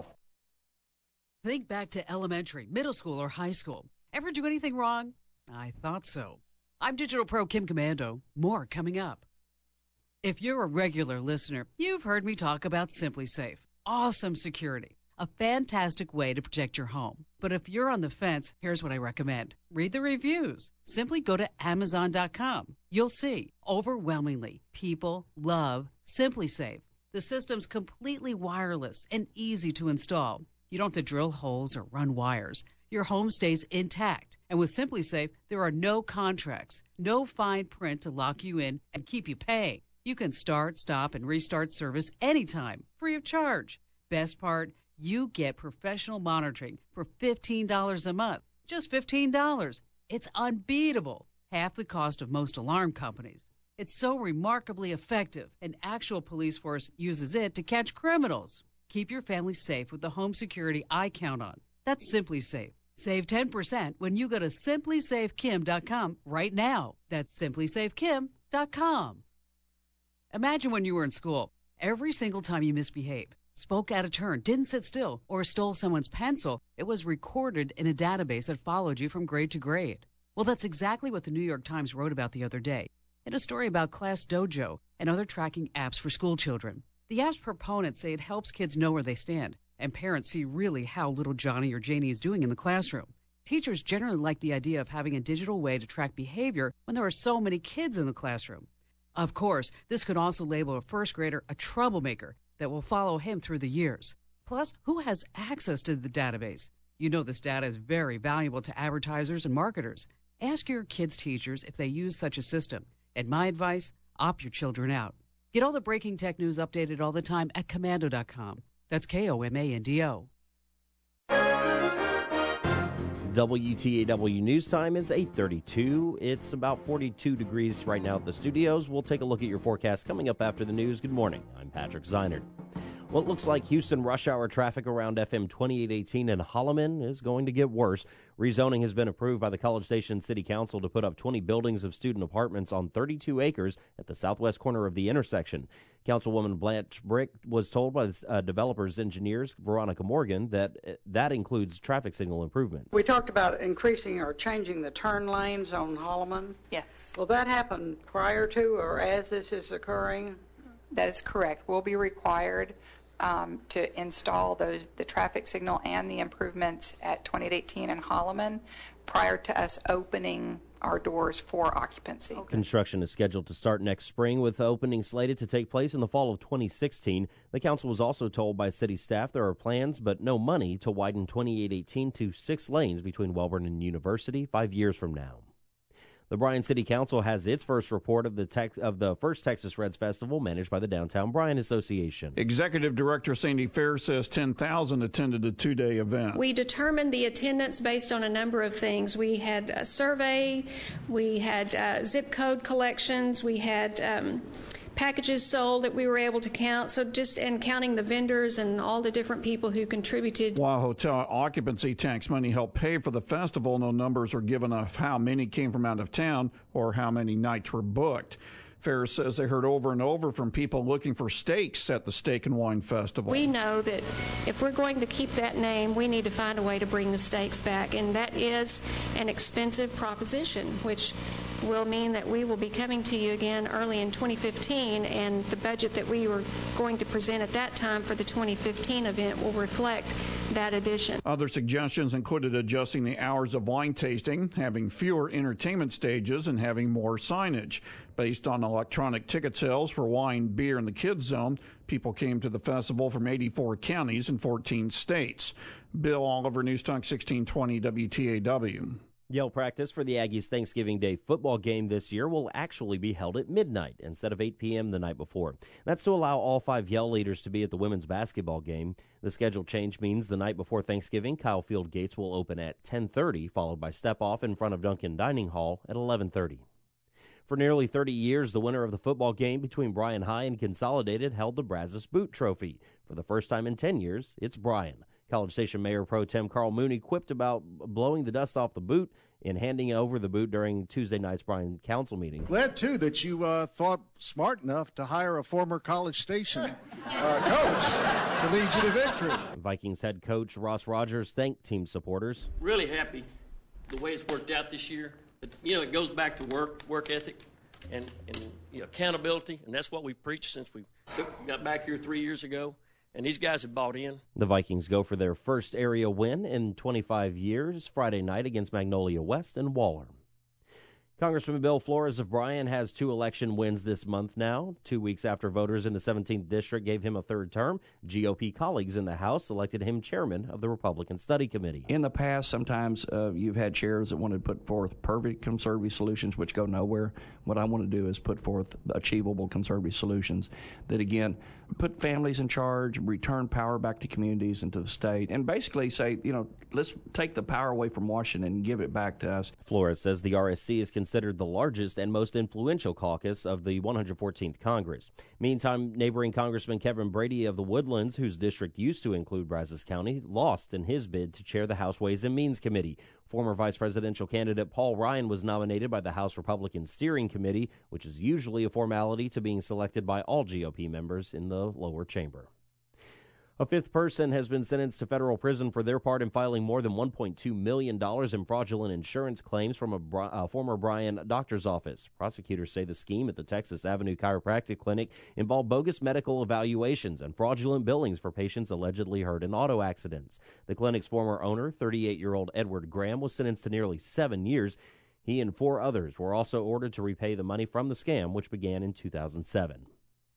Think back to elementary, middle school, or high school. Ever do anything wrong? I thought so. I'm Digital Pro Kim Commando. More coming up. If you're a regular listener, you've heard me talk about SimpliSafe. Awesome security. A fantastic way to protect your home. But if you're on the fence, here's what I recommend. Read the reviews. Simply go to amazon dot com. You'll see, overwhelmingly, people love SimpliSafe. The system's completely wireless and easy to install. You don't have to drill holes or run wires. Your home stays intact. And with SimpliSafe, there are no contracts, no fine print to lock you in and keep you paying. You can start, stop, and restart service anytime, free of charge. Best part, you get professional monitoring for fifteen dollars a month. Just fifteen dollars. It's unbeatable. Half the cost of most alarm companies. It's so remarkably effective, an actual police force uses it to catch criminals. Keep your family safe with the home security I count on. That's SimpliSafe. Save ten percent when you go to simply safe kim dot com right now. That's simply safe kim dot com. Imagine when you were in school. Every single time you misbehaved, spoke out of turn, didn't sit still, or stole someone's pencil, it was recorded in a database that followed you from grade to grade. Well, that's exactly what the New York Times wrote about the other day in a story about Class Dojo and other tracking apps for school children. The app's proponents say it helps kids know where they stand, and parents see really how little Johnny or Janie is doing in the classroom. Teachers generally like the idea of having a digital way to track behavior when there are so many kids in the classroom. Of course, this could also label a first grader a troublemaker that will follow him through the years. Plus, who has access to the database? You know this data is very valuable to advertisers and marketers. Ask your kids' teachers if they use such a system. And my advice, opt your children out. Get all the breaking tech news updated all the time at komando dot com. That's K O M A N D O. W T A W News Time is eight thirty-two. It's about forty-two degrees right now at the studios. We'll take a look at your forecast coming up after the news. Good morning. I'm Patrick Zeinert. What looks like Houston rush hour traffic around F M twenty-eight eighteen in Holloman is going to get worse. Rezoning has been approved by the College Station City Council to put up twenty buildings of student apartments on thirty-two acres at the southwest corner of the intersection. Councilwoman Blanche Brick was told by the uh, developer's engineers, Veronica Morgan, that uh, that includes traffic signal improvements. We talked about increasing or changing the turn lanes on Holloman. Yes. Will that happen prior to or as this is occurring? That is correct. We'll be required um, to install those the traffic signal and the improvements at twenty-eight eighteen and Holloman prior to us opening our doors for occupancy. Okay. Construction is scheduled to start next spring, with the opening slated to take place in the fall of twenty sixteen. The council was also told by city staff there are plans but no money to widen twenty-eight eighteen to six lanes between Welborn and University five years from now. The Bryan City Council has its first report of the tex- of the first Texas Reds Festival managed by the Downtown Bryan Association. Executive Director Sandy Fair says ten thousand attended the two-day event. We determined the attendance based on a number of things. We had a survey, we had uh, zip code collections, we had um, packages sold that we were able to count, so just and counting the vendors and all the different people who contributed. While hotel occupancy tax money helped pay for the festival, no numbers were given of how many came from out of town or how many nights were booked. Ferris says they heard over and over from people looking for steaks at the Steak and Wine Festival. We know that if we're going to keep that name, we need to find a way to bring the steaks back, and that is an expensive proposition, which will mean that we will be coming to you again early in twenty fifteen, and the budget that we were going to present at that time for the twenty fifteen event will reflect that addition. Other suggestions included adjusting the hours of wine tasting, having fewer entertainment stages, and having more signage. Based on electronic ticket sales for wine, beer, and the kids zone, people came to the festival from eighty-four counties and fourteen states. Bill Oliver, News Talk sixteen twenty W T A W. Yell practice for the Aggies' Thanksgiving Day football game this year will actually be held at midnight instead of eight p.m. the night before. That's to allow all five Yell leaders to be at the women's basketball game. The schedule change means the night before Thanksgiving, Kyle Field gates will open at ten thirty, followed by step-off in front of Duncan Dining Hall at eleven thirty. For nearly thirty years, the winner of the football game between Bryan High and Consolidated held the Brazos Boot Trophy. For the first time in ten years, it's Bryan. College Station Mayor Pro Tem Carl Mooney quipped about blowing the dust off the boot in handing over the boot during Tuesday night's Bryan Council meeting. Glad, too, that you uh, thought smart enough to hire a former College Station uh, coach to lead you to victory. Vikings head coach Ross Rogers thanked team supporters. Really happy the way it's worked out this year. But, you know, it goes back to work, work ethic. and, and you know, accountability, and that's what we've preached since we took, got back here three years ago, and these guys have bought in. The Vikings go for their first area win in twenty-five years Friday night against Magnolia West and Waller. Congressman Bill Flores of Bryan has two election wins this month now. Two weeks after voters in the seventeenth District gave him a third term, G O P colleagues in the House elected him chairman of the Republican Study Committee. In the past, sometimes uh, you've had chairs that wanted to put forth perfect conservative solutions which go nowhere. What I want to do is put forth achievable conservative solutions that, again, put families in charge, return power back to communities and to the state, and basically say, you know, let's take the power away from Washington and give it back to us. Flores says the R S C is considered the largest and most influential caucus of the one hundred fourteenth Congress. Meantime, neighboring Congressman Kevin Brady of the Woodlands, whose district used to include Brazos County, lost in his bid to chair the House Ways and Means Committee. Former vice presidential candidate Paul Ryan was nominated by the House Republican Steering Committee, which is usually a formality to being selected by all G O P members in the lower chamber. A fifth person has been sentenced to federal prison for their part in filing more than one point two million dollars in fraudulent insurance claims from a uh, former Bryan doctor's office. Prosecutors say the scheme at the Texas Avenue Chiropractic Clinic involved bogus medical evaluations and fraudulent billings for patients allegedly hurt in auto accidents. The clinic's former owner, thirty-eight-year-old Edward Graham, was sentenced to nearly seven years. He and four others were also ordered to repay the money from the scam, which began in two thousand seven.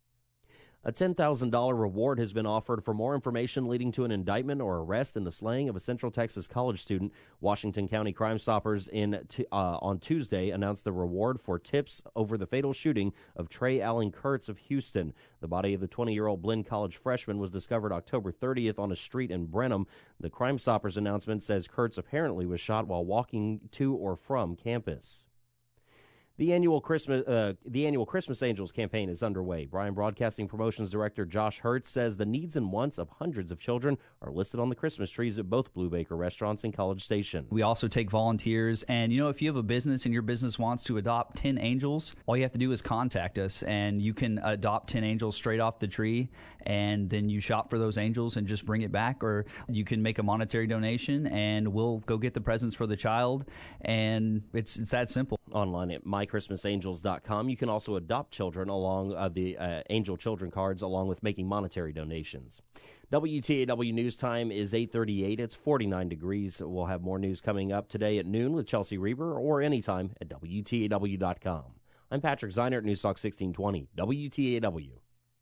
A ten thousand dollars reward has been offered for more information leading to an indictment or arrest in the slaying of a Central Texas college student. Washington County Crime Stoppers in t- uh, on Tuesday announced the reward for tips over the fatal shooting of Trey Allen Kurtz of Houston. The body of the twenty-year-old Blinn College freshman was discovered October thirtieth on a street in Brenham. The Crime Stoppers announcement says Kurtz apparently was shot while walking to or from campus. The annual Christmas uh, the annual Christmas Angels campaign is underway. Bryan Broadcasting Promotions Director Josh Hertz says the needs and wants of hundreds of children are listed on the Christmas trees at both Blue Baker restaurants in College Station. We also take volunteers, and you know, if you have a business and your business wants to adopt ten angels, all you have to do is contact us, and you can adopt ten angels straight off the tree, and then you shop for those angels and just bring it back, or you can make a monetary donation, and we'll go get the presents for the child, and it's it's that simple. Online at my christmas angels dot com. You can also adopt children along uh, the uh, Angel Children cards, along with making monetary donations. W T A W News Time is eight thirty-eight. It's forty-nine degrees. We'll have more news coming up today at noon with Chelsea Reber, or anytime at W T A W dot com. I'm Patrick Zeinert, News Talk sixteen twenty, W T A W.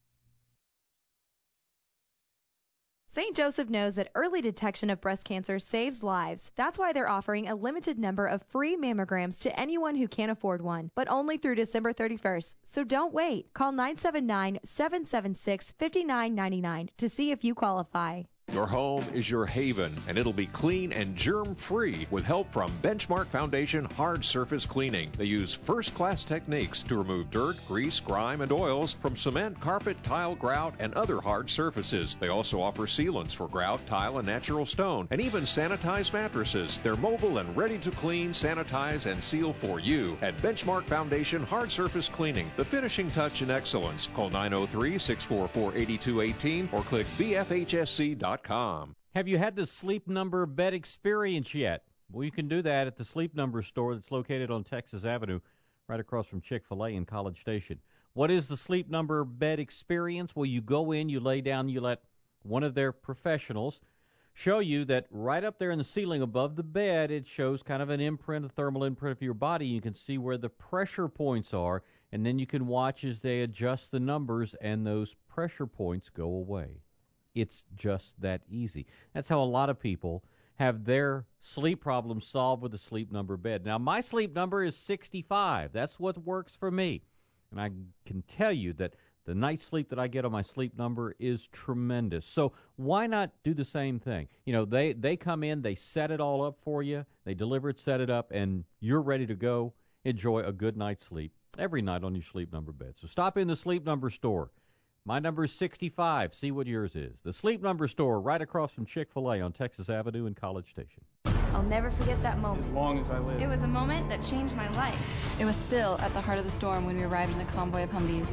Saint Joseph knows that early detection of breast cancer saves lives. That's why they're offering a limited number of free mammograms to anyone who can't afford one, but only through December thirty-first. So don't wait. Call nine seven nine, seven seven six, five nine nine nine to see if you qualify. Your home is your haven, and it'll be clean and germ-free with help from Benchmark Foundation Hard Surface Cleaning. They use first-class techniques to remove dirt, grease, grime, and oils from cement, carpet, tile, grout, and other hard surfaces. They also offer sealants for grout, tile, and natural stone, and even sanitized mattresses. They're mobile and ready to clean, sanitize, and seal for you at Benchmark Foundation Hard Surface Cleaning, the finishing touch in excellence. Call nine oh three, six four four, eight two one eight or click B F H S C dot com. Have you had the Sleep Number bed experience yet? Well, you can do that at the Sleep Number store that's located on Texas Avenue, right across from Chick-fil-A in College Station. What is the Sleep Number bed experience? Well, you go in, you lay down, you let one of their professionals show you that right up there in the ceiling above the bed, it shows kind of an imprint, a thermal imprint of your body. You can see where the pressure points are, and then you can watch as they adjust the numbers, and those pressure points go away. It's just that easy. That's how a lot of people have their sleep problems solved with a Sleep Number bed. Now, my sleep number is sixty-five. That's what works for me. And I can tell you that the night's sleep that I get on my Sleep Number is tremendous. So why not do the same thing? You know, they, they come in, they set it all up for you, they deliver it, set it up, and you're ready to go enjoy a good night's sleep every night on your Sleep Number bed. So stop in the Sleep Number store. My number is sixty-five. See what yours is. The Sleep Number store right across from Chick-fil-A on Texas Avenue in College Station. I'll never forget that moment. As long as I live. It was a moment that changed my life. It was still at the heart of the storm when we arrived in a convoy of Humvees.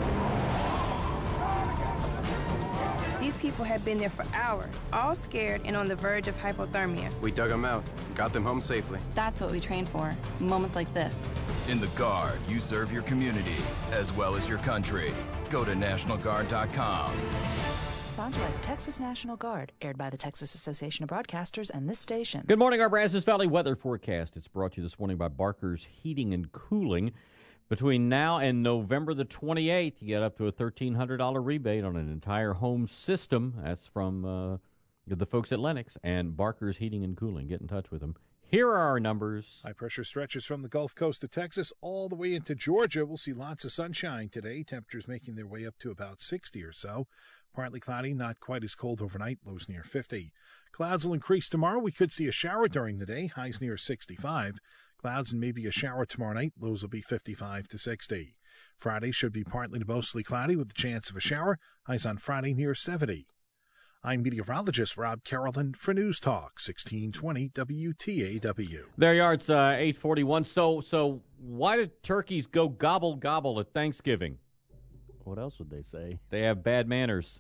These people had been there for hours, all scared and on the verge of hypothermia. We dug them out and got them home safely. That's what we train for, moments like this. In the Guard, you serve your community as well as your country. Go to National Guard dot com. Sponsored by the Texas National Guard, aired by the Texas Association of Broadcasters and this station. Good morning, our Brazos Valley weather forecast. It's brought to you this morning by Barker's Heating and Cooling. Between now and November the twenty-eighth, you get up to a thirteen hundred dollars rebate on an entire home system. That's from uh, the folks at Lennox and Barker's Heating and Cooling. Get in touch with them. Here are our numbers. High pressure stretches from the Gulf Coast of Texas all the way into Georgia. We'll see lots of sunshine today. Temperatures making their way up to about sixty or so. Partly cloudy, not quite as cold overnight, lows near fifty. Clouds will increase tomorrow. We could see a shower during the day, highs near sixty-five. Clouds and maybe a shower tomorrow night, lows will be fifty-five to sixty. Friday should be partly to mostly cloudy with the chance of a shower, highs on Friday near seventy. I'm meteorologist Rob Carolyn for News Talk, sixteen twenty W T A W. There you are. It's uh, eight forty-one. So, so why did turkeys go gobble, gobble at Thanksgiving? What else would they say? They have bad manners.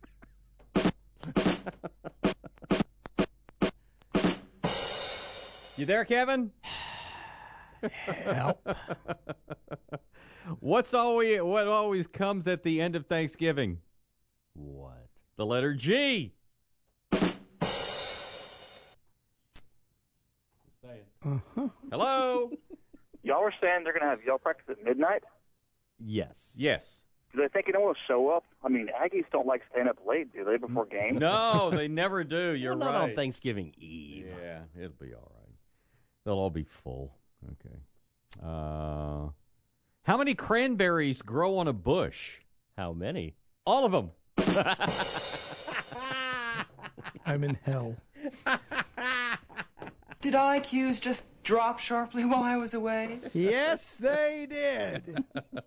You there, Kevin? Help. What's always, what always comes at the end of Thanksgiving? What? The letter G. Uh-huh. Hello? Y'all were saying they're going to have yell practice at midnight? Yes. Yes. Do they think anyone will show up? I mean, Aggies don't like staying up late, do they, before games? No, they never do. You're well, not right. on Thanksgiving Eve. Yeah, it'll be all right. They'll all be full. Okay. Uh, how many cranberries grow on a bush? How many? All of them. I'm in hell. Did I Qs just drop sharply while I was away? Yes, they did.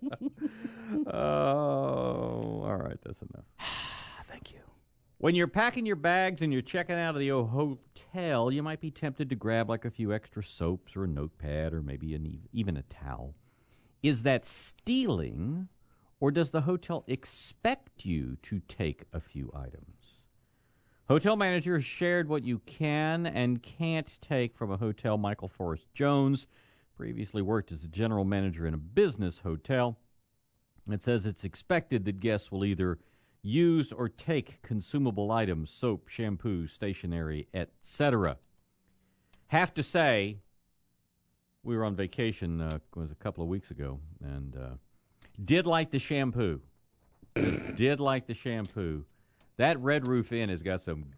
Oh, all right, that's enough. Thank you. When you're packing your bags and you're checking out of the hotel, you might be tempted to grab like a few extra soaps or a notepad or maybe an, even a towel. Is that stealing, or does the hotel expect you to take a few items? Hotel managers shared what you can and can't take from a hotel. Michael Forrest Jones previously worked as a general manager in a business hotel. It says it's expected that guests will either use or take consumable items, soap, shampoo, stationery, et cetera. Have to say, we were on vacation uh, it was a couple of weeks ago, and uh, did like the shampoo. did like the shampoo. That Red Roof Inn has got some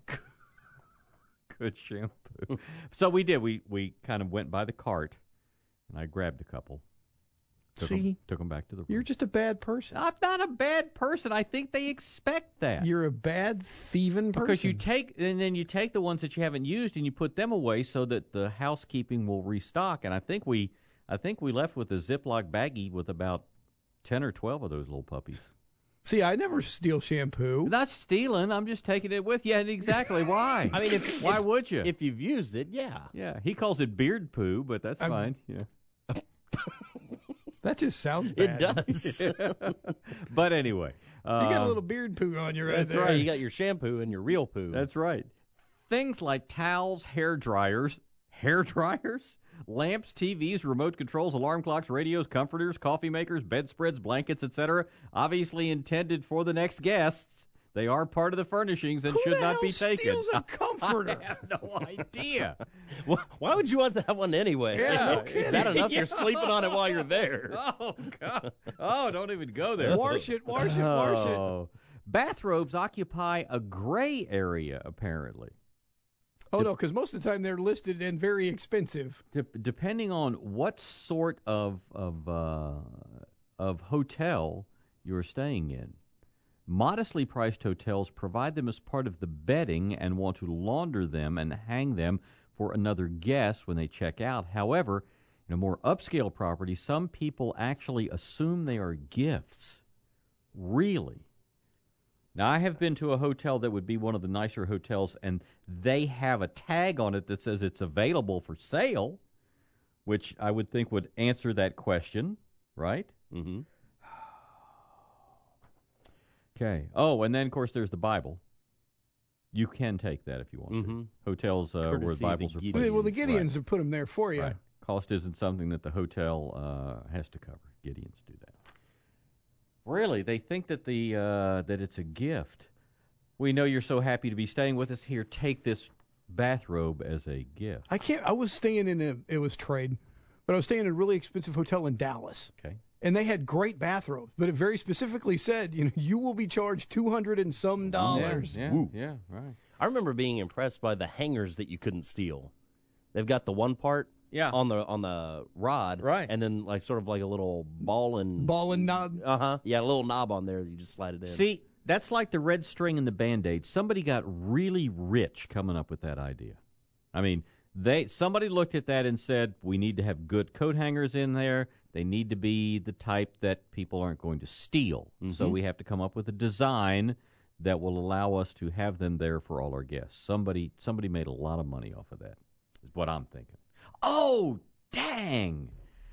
good shampoo. So we did. We we kind of went by the cart, and I grabbed a couple. Took See? them, took them back to the room. You're just a bad person. I'm not a bad person. I think they expect that. You're a bad thieving person. Because you take, and then you take the ones that you haven't used and you put them away so that the housekeeping will restock. And I think we, I think we left with a Ziploc baggie with about ten or twelve of those little puppies. See, I never steal shampoo. Not stealing. I'm just taking it with you. And exactly why? I mean, if why if, would you? If you've used it, yeah. Yeah. He calls it beard poo, but that's I'm, fine. Yeah. That just sounds bad. It does. But anyway. Uh, you got a little beard poo on you right that's there. That's right. You got your shampoo and your real poo. That's right. Things like towels, hair dryers, hair dryers, lamps, T Vs, remote controls, alarm clocks, radios, comforters, coffee makers, bedspreads, blankets, et cetera, obviously intended for the next guests. They are part of the furnishings and Who should the not hell be taken. steals a comforter? I have no idea. Why would you want that one anyway? Yeah, no Is kidding. that enough? Yeah. You're sleeping on it while you're there. Oh, God. Oh, don't even go there. Wash it, wash it, wash it. Oh. Bathrobes occupy a gray area, apparently. Oh, no, because most of the time they're listed and very expensive. De- depending on what sort of of uh, of hotel you're staying in. Modestly priced hotels provide them as part of the bedding and want to launder them and hang them for another guest when they check out. However, in a more upscale property, some people actually assume they are gifts. Really? Now, I have been to a hotel that would be one of the nicer hotels, and they have a tag on it that says it's available for sale, which I would think would answer that question, right? Mm-hmm. Okay. Oh, and then, of course, there's the Bible. You can take that if you want mm-hmm. to. Hotels uh, where Courtesy Bibles the are Gideons. placed. Well, the Gideons Right. have put them there for you. Right. Cost isn't something that the hotel uh, has to cover. Gideon's do that. Really, they think that the uh, that it's a gift. We know you're so happy to be staying with us. Here, take this bathrobe as a gift. I can't. I was staying in a. It was trade, but I was staying in a really expensive hotel in Dallas. Okay. And they had great bathrobes, but it very specifically said, you know, you will be charged two hundred and some dollars. Yeah, yeah, yeah, right. I remember being impressed by the hangers that you couldn't steal. They've got the one part yeah. on the on the rod, right, and then like sort of like a little ball and ball and knob. Uh huh. Yeah, a little knob on there that you just slide it in. See, that's like the red string and the Band-Aid. Somebody got really rich coming up with that idea. I mean, they somebody looked at that and said, we need to have good coat hangers in there. They need to be the type that people aren't going to steal. Mm-hmm. So we have to come up with a design that will allow us to have them there for all our guests. Somebody somebody made a lot of money off of that, is what I'm thinking. Oh, dang.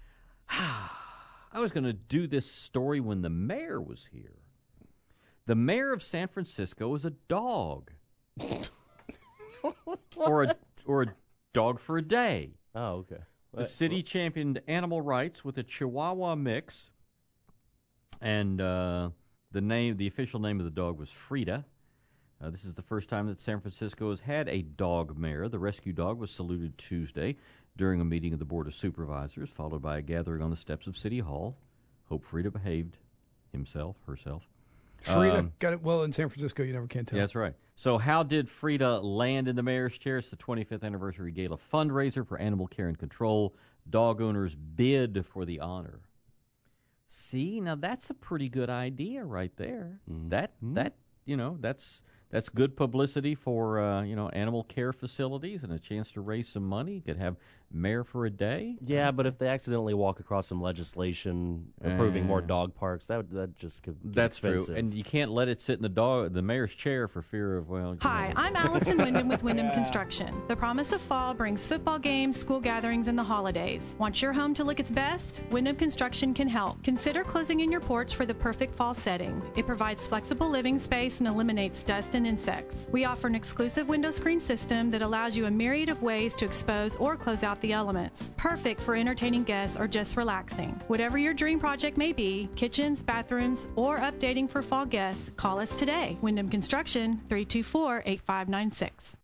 I was going to do this story when the mayor was here. The mayor of San Francisco is a dog. or a or a dog for a day. Oh, okay. The city championed animal rights with a Chihuahua mix, and uh, the name, the official name of the dog was Frida. Uh, this is the first time that San Francisco has had a dog mayor. The rescue dog was saluted Tuesday during a meeting of the Board of Supervisors, followed by a gathering on the steps of City Hall. Hope Frida behaved himself, herself. Frida um, got it well in San Francisco. You never can tell. That's right. So how did Frida land in the mayor's chair? It's the twenty-fifth anniversary gala fundraiser for animal care and control. Dog owners bid for the honor. See, now that's a pretty good idea right there. Mm-hmm. That that you know that's that's good publicity for uh, you know animal care facilities and a chance to raise some money. You could have mayor for a day. Yeah, but if they accidentally walk across some legislation approving uh, more dog parks, that that just could get that's expensive. true, and you can't let it sit in the dog the mayor's chair for fear of well. Hi, know. I'm Allison Wyndham with Wyndham Construction. The promise of fall brings football games, school gatherings, and the holidays. Want your home to look its best? Wyndham Construction can help. Consider closing in your porch for the perfect fall setting. It provides flexible living space and eliminates dust and insects. We offer an exclusive window screen system that allows you a myriad of ways to expose or close out the elements. Perfect for entertaining guests or just relaxing. Whatever your dream project may be, kitchens, bathrooms, or updating for fall guests, call us today. Wyndham Construction, three two four, eight five nine six.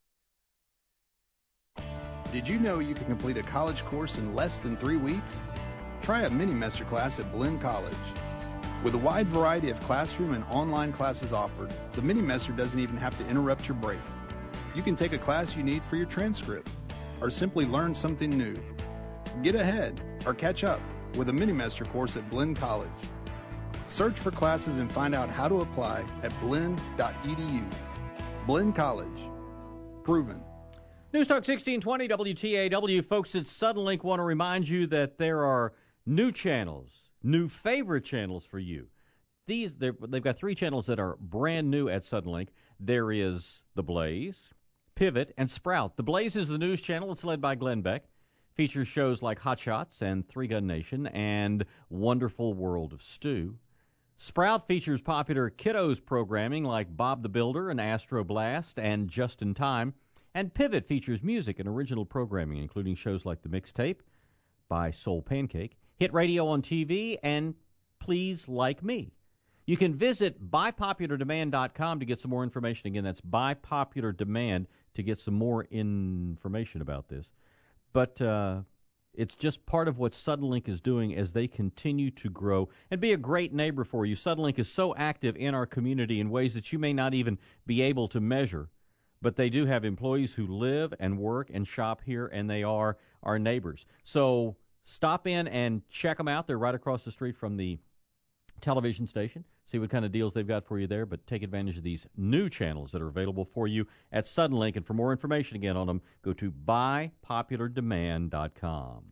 Did you know you can complete a college course in less than three weeks? Try a mini-mester class at Blinn College. With a wide variety of classroom and online classes offered, the mini-mester doesn't even have to interrupt your break. You can take a class you need for your transcript, or simply learn something new. Get ahead or catch up with a mini-mester course at Blinn College. Search for classes and find out how to apply at blinn dot e d u. Blinn College. Proven. News Talk sixteen twenty W T A W. Folks at Suddenlink want to remind you that there are new channels, new favorite channels for you. These They've got three channels that are brand new at Suddenlink. There is The Blaze, Pivot, and Sprout. The Blaze is the news channel. It's led by Glenn Beck. Features shows like Hot Shots and Three Gun Nation and Wonderful World of Stew. Sprout features popular kiddos programming like Bob the Builder and Astro Blast and Just in Time. And Pivot features music and original programming, including shows like The Mixtape by Soul Pancake, Hit Radio on T V, and Please Like Me. You can visit buy popular demand dot com to get some more information. Again, that's Buy Popular Demand to get some more information about this. But uh, it's just part of what Suddenlink is doing as they continue to grow and be a great neighbor for you. Suddenlink is so active in our community in ways that you may not even be able to measure. But they do have employees who live and work and shop here, and they are our neighbors. So stop in and check them out. They're right across the street from the television station. See what kind of deals they've got for you there, but take advantage of these new channels that are available for you at Suddenlink. And for more information again on them, go to buy popular demand dot com.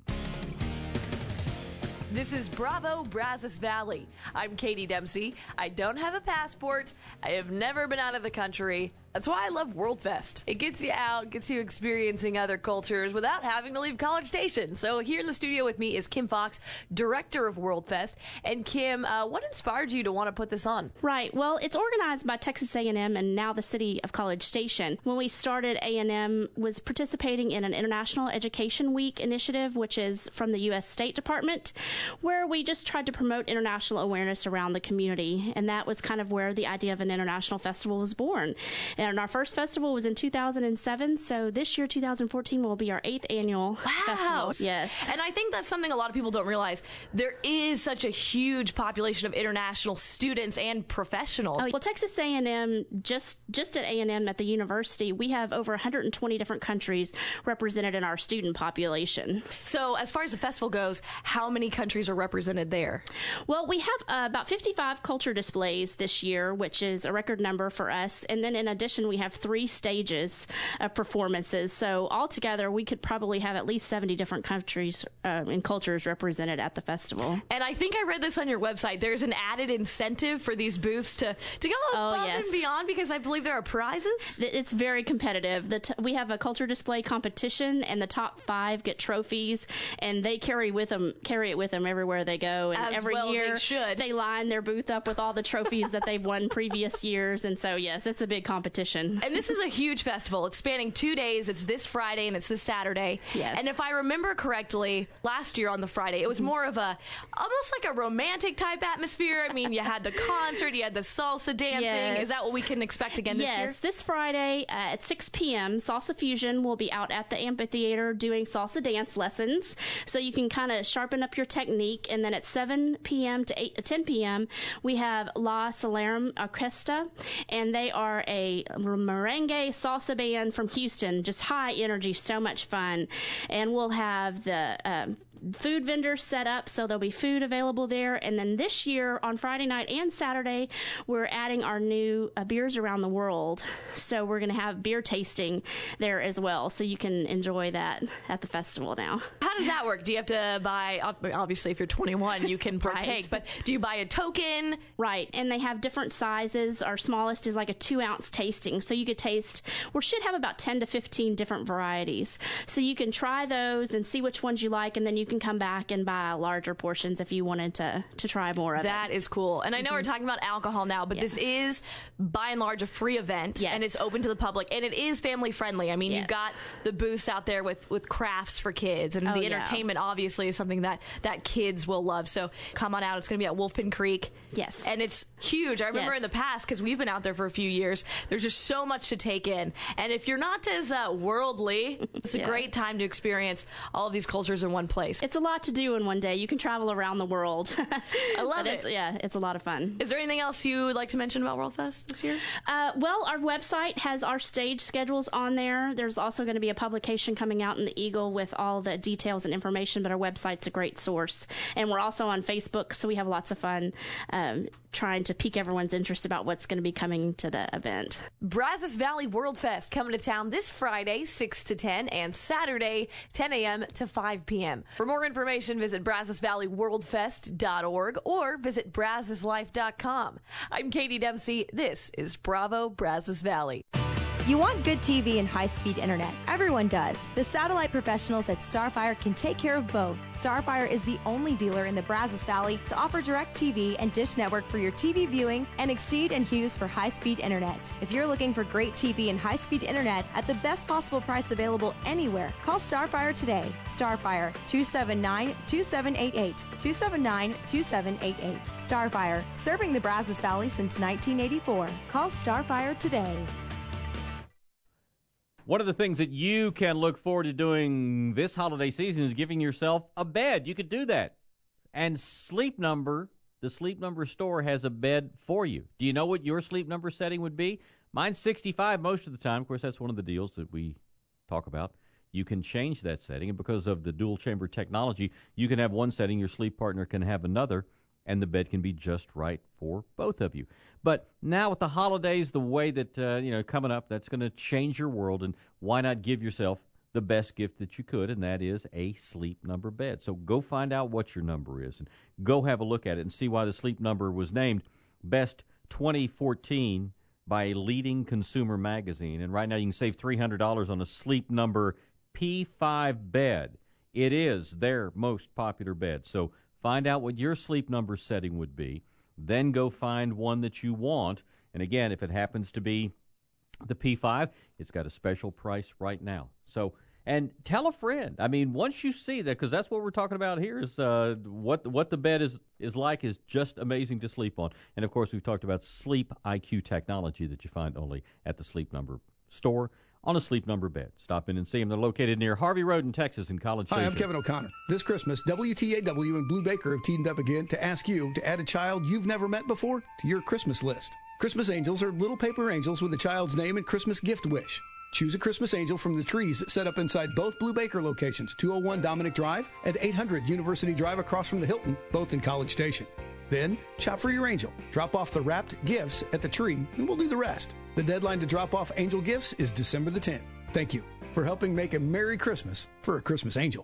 This is Bravo Brazos Valley. I'm Katie Dempsey. I don't have a passport. I have never been out of the country. That's why I love World Fest. It gets you out, gets you experiencing other cultures without having to leave College Station. So here in the studio with me is Kim Fox, director of World Fest. And Kim, uh, what inspired you to want to put this on? Right. Well, it's organized by Texas A and M and now the city of College Station. When we started, A and M was participating in an International Education Week initiative, which is from the U S State Department, where we just tried to promote international awareness around the community. And that was kind of where the idea of an international festival was born. And our first festival was in two thousand seven, so this year, two thousand fourteen, will be our eighth annual wow. festival. Yes. And I think that's something a lot of people don't realize. There is such a huge population of international students and professionals. Oh, well, Texas A and M, just, just at A and M at the university, we have over one hundred twenty different countries represented in our student population. So as far as the festival goes, how many countries are represented there? Well, we have uh, about fifty-five culture displays this year, which is a record number for us. And then in addition, we have three stages of performances. So altogether, we could probably have at least seventy different countries uh, and cultures represented at the festival. And I think I read this on your website. There's an added incentive for these booths to, to go above oh, yes. and beyond because I believe there are prizes. It's very competitive. The t- we have a culture display competition, and the top five get trophies, and they carry with them carry it with them everywhere they go. And As every well year, they should. They line their booth up with all the trophies that they've won previous years. And so, yes, it's a big competition. And this is a huge festival. It's spanning two days. It's this Friday and it's this Saturday. Yes. And if I remember correctly, last year on the Friday, it was more of a, almost like a romantic type atmosphere. I mean, you had the concert, you had the salsa dancing. Yes. Is that what we can expect again this yes, year? Yes, this Friday uh, at six p.m., Salsa Fusion will be out at the amphitheater doing salsa dance lessons. So you can kind of sharpen up your technique. And then at seven p.m. to eight, ten p.m., we have La Solarum Orquesta, and they are a merengue salsa band from Houston, just high energy, so much fun. And we'll have the um, food vendors set up, so there'll be food available there. And then this year on Friday night and Saturday, we're adding our new uh, beers around the world. So we're going to have beer tasting there as well, so you can enjoy that at the festival now. How does that work? Do you have to buy, obviously if you're twenty-one, you can partake, right. But do you buy a token? Right, and they have different sizes. Our smallest is like a two ounce tasting, so you could taste, we should have about ten to fifteen different varieties. So you can try those and see which ones you like, and then you can come back and buy larger portions if you wanted to, to try more of that it. That is cool. And I know mm-hmm. we're talking about alcohol now, but yeah. this is by and large a free event, yes. and it's open to the public, and it is family friendly. I mean, yes. you've got the booths out there with, with crafts for kids, and oh, the yeah. entertainment obviously is something that, that kids will love. So come on out. It's going to be at Wolfpin Creek. Yes. And it's huge. I remember yes. in the past, because we've been out there for a few years, there's just so much to take in. And if you're not as uh, worldly, it's a yeah. great time to experience all of these cultures in one place. It's a lot to do in one day. You can travel around the world. I love it. It's, yeah, it's a lot of fun. Is there anything else you would like to mention about World Fest this year? Uh, well, our website has our stage schedules on there. There's also going to be a publication coming out in the Eagle with all the details and information, but our website's a great source. And we're also on Facebook, so we have lots of fun um, trying to pique everyone's interest about what's going to be coming to the event. Brazos Valley World Fest coming to town this Friday, six to ten, and Saturday, ten a.m. to five p.m. For more information, visit brazos valley world fest dot org or visit brazos life dot com. I'm Katie Dempsey. This is Bravo Brazos Valley. You want good T V and high-speed internet. Everyone does. The satellite professionals at Starfire can take care of both. Starfire is the only dealer in the Brazos Valley to offer DirecTV and Dish Network for your T V viewing and Exceed and Hughes for high-speed internet. If you're looking for great T V and high-speed internet at the best possible price available anywhere, call Starfire today. Starfire, two seven nine, two seven eight eight, two seven nine, two seven eight eight. Starfire, serving the Brazos Valley since nineteen eighty-four. Call Starfire today. One of the things that you can look forward to doing this holiday season is giving yourself a bed. You could do that. And Sleep Number, the Sleep Number store, has a bed for you. Do you know what your Sleep Number setting would be? Mine's sixty-five most of the time. Of course, that's one of the deals that we talk about. You can change that setting, and because of the dual-chamber technology, you can have one setting, your sleep partner can have another, and the bed can be just right for both of you. But now with the holidays, the way that, uh, you know, coming up, that's going to change your world, and why not give yourself the best gift that you could, and that is a Sleep Number bed. So go find out what your number is, and go have a look at it and see why the Sleep Number was named Best twenty fourteen by a leading consumer magazine. And right now you can save three hundred dollars on a Sleep Number P five bed. It is their most popular bed. So find out what your Sleep Number setting would be. Then go find one that you want. And again, if it happens to be the P five, it's got a special price right now. So, and tell a friend. I mean, once you see that, because that's what we're talking about here, is uh, what what the bed is, is like is just amazing to sleep on. And, of course, we've talked about Sleep I Q technology that you find only at the Sleep Number store on a Sleep Number bed. Stop in and see them. They're located near Harvey Road in Texas in College Station. Hi, I'm Kevin O'Connor. This Christmas, W T A W and Blue Baker have teamed up again to ask you to add a child you've never met before to your Christmas list. Christmas angels are little paper angels with a child's name and Christmas gift wish. Choose a Christmas angel from the trees that set up inside both Blue Baker locations, two oh one Dominic Drive and eight hundred University Drive across from the Hilton, both in College Station. Then, shop for your angel. Drop off the wrapped gifts at the tree, and we'll do the rest. The deadline to drop off angel gifts is December the tenth. Thank you for helping make a Merry Christmas for a Christmas angel.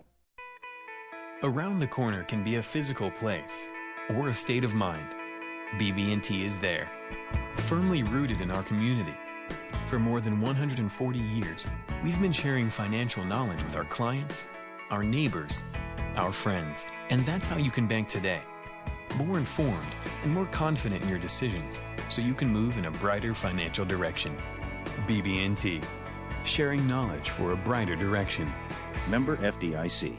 Around the corner can be a physical place or a state of mind. B B and T is there, firmly rooted in our community. For more than one hundred forty years, we've been sharing financial knowledge with our clients, our neighbors, our friends, and that's how you can bank today. More informed and more confident in your decisions so you can move in a brighter financial direction. B B and T, sharing knowledge for a brighter direction. Member F D I C.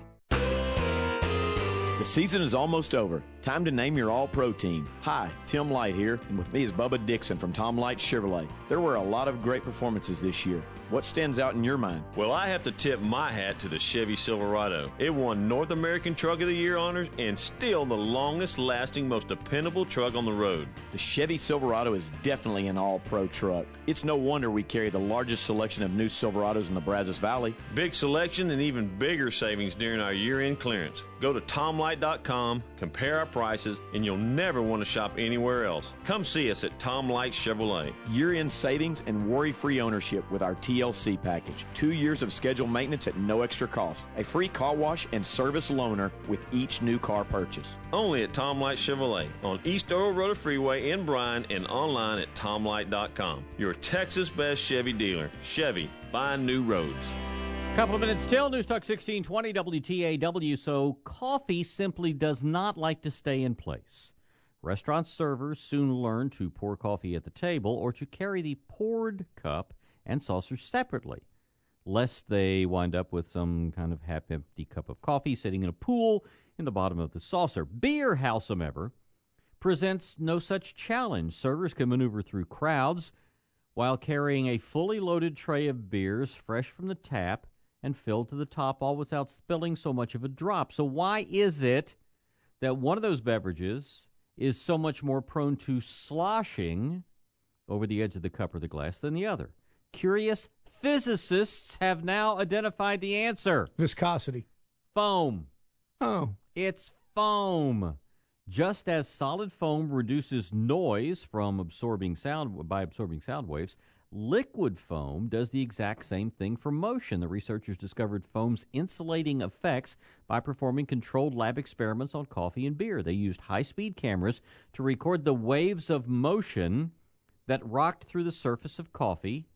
The season is almost over. Time to name your all-pro team. Hi, Tim Light here, and with me is Bubba Dixon from Tom Light Chevrolet. There were a lot of great performances this year. What stands out in your mind? Well, I have to tip my hat to the Chevy Silverado. It won North American Truck of the Year honors and still the longest-lasting, most dependable truck on the road. The Chevy Silverado is definitely an all-pro truck. It's no wonder we carry the largest selection of new Silverados in the Brazos Valley. Big selection and even bigger savings during our year-end clearance. Go to tom light dot com, compare our prices, and you'll never want to shop anywhere else. Come see us at Tom Light Chevrolet. Year-end savings and worry-free ownership with our T L C package. Two years of scheduled maintenance at no extra cost. A free car wash and service loaner with each new car purchase. Only at Tom Light Chevrolet on East Earl Road Freeway in Bryan and online at tom light dot com. Your Texas best Chevy dealer. Chevy, find new roads. Couple of minutes till. News Talk sixteen twenty W T A W. So coffee simply does not like to stay in place. Restaurant servers soon learn to pour coffee at the table or to carry the poured cup and saucer separately, lest they wind up with some kind of half-empty cup of coffee sitting in a pool in the bottom of the saucer. Beer, howsoever, presents no such challenge. Servers can maneuver through crowds while carrying a fully loaded tray of beers fresh from the tap and filled to the top, all without spilling so much of a drop. So why is it that one of those beverages is so much more prone to sloshing over the edge of the cup or the glass than the other? Curious physicists have now identified the answer. Viscosity. Foam. Oh. It's foam. Just as solid foam reduces noise from absorbing sound by absorbing sound waves, liquid foam does the exact same thing for motion. The researchers discovered foam's insulating effects by performing controlled lab experiments on coffee and beer. They used high-speed cameras to record the waves of motion that rocked through the surface of coffee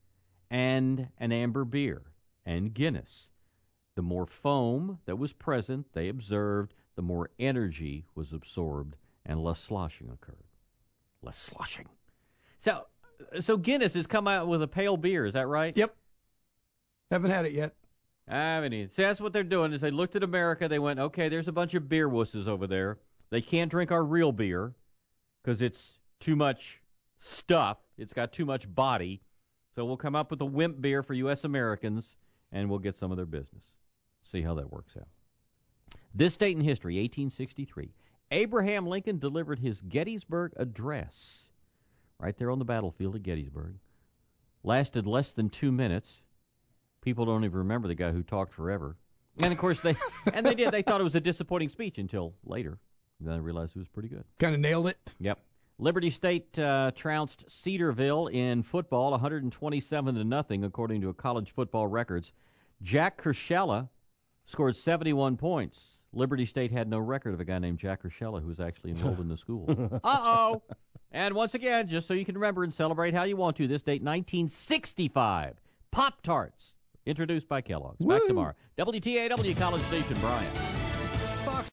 and an amber beer and Guinness. The more foam that was present, they observed, the more energy was absorbed and less sloshing occurred. Less sloshing. So, so Guinness has come out with a pale beer, is that right? Yep. Haven't had it yet. I haven't either. See, that's what they're doing is they looked at America, they went, okay, there's a bunch of beer wusses over there. They can't drink our real beer because it's too much stuff. It's got too much body. So we'll come up with a wimp beer for U S Americans, and we'll get some of their business. See how that works out. This date in history, eighteen sixty-three. Abraham Lincoln delivered his Gettysburg Address right there on the battlefield at Gettysburg. Lasted less than two minutes. People don't even remember the guy who talked forever. And, of course, they and they did. They thought it was a disappointing speech until later. Then they realized it was pretty good. Kind of nailed it. Yep. Liberty State uh, trounced Cedarville in football, one hundred twenty-seven to nothing, according to a college football records. Jack Kershella scored seventy-one points. Liberty State had no record of a guy named Jack Kershella who was actually enrolled in the school. Uh-oh. And once again, just so you can remember and celebrate how you want to, this date, nineteen sixty-five, Pop-Tarts, introduced by Kellogg's. Back Woo. tomorrow. W T A W College Station, Bryant.